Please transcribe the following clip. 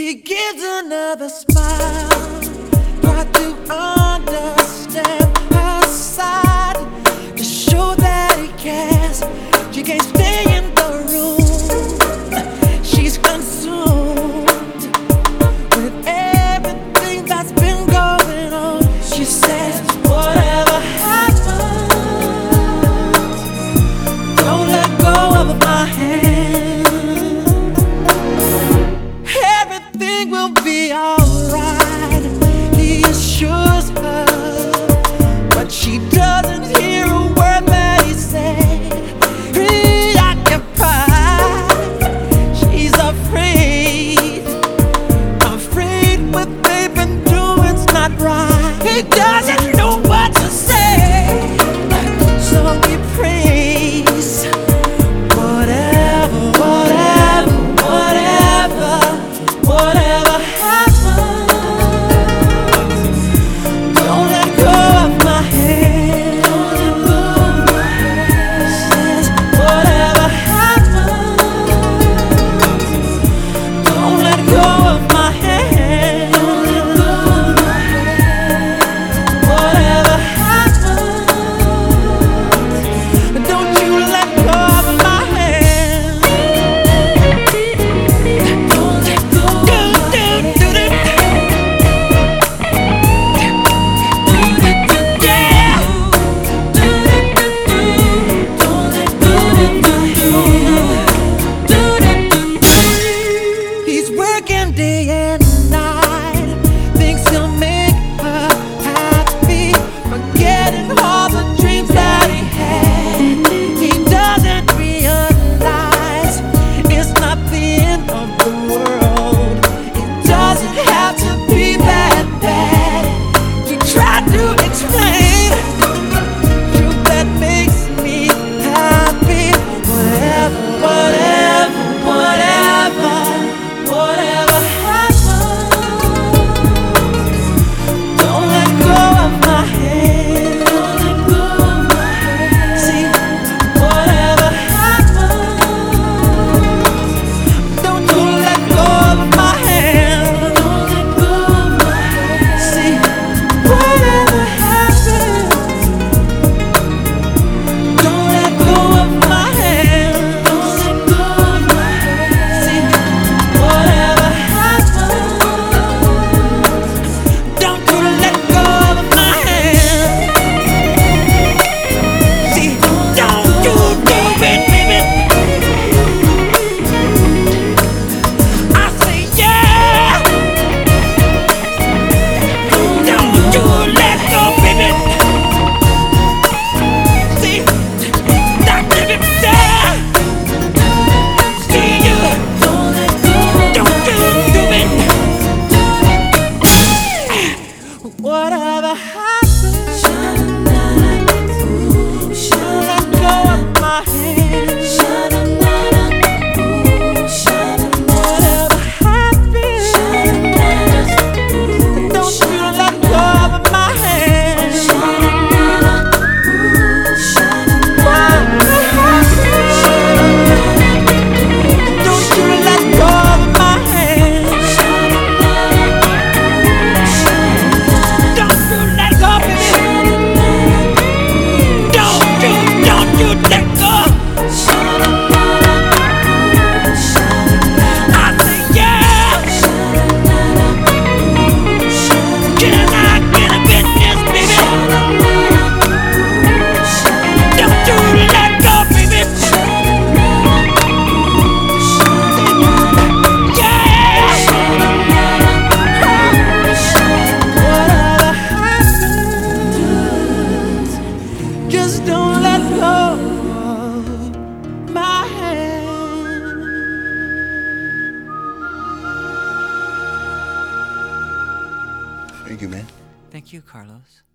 He gives another smile. Try to understand her side to show that he cares. She can't stay in the room. She's consumed with everything that's been going on. She says, whatever happens, don't let go of my hand. Everything will be alright, he assures her, but she doesn't hear a word that he said. Preoccupied, she's afraid what they've been doing's not right. He doesn't know what to say, so he prays. Whatever happens, don't let go of my hand. Says, whatever happens, don't let go of my hand. Whatever happens, don't you let go of my hand. Day and night, thinks he'll make her happy, forgetting all the dreams that he had. He doesn't realize it's not the end of the world. It doesn't have to be that bad. He tried to explain truth that makes me happy. Whatever don't let go of my hand. See, whatever happens, don't you let go of my hand. See, whatever happens, don't let go of my hand. See, whatever happens, don't you let go of my hand. See, don't you do it, baby. I say yeah. Don't you let go, baby. See, that baby, yeah. See you. Don't you do it. Whatever happens, let go of my hand. Whatever happens, don't you let go of my hand. Whatever happens, don't you let go of my hand. Don't you let go, baby. Don't you let go. I say yeah. Can I get a business, baby? Don't you let go, baby. Yeah. Whatever happens, just don't let go of my hand. Thank you, man. Thank you, Carlos.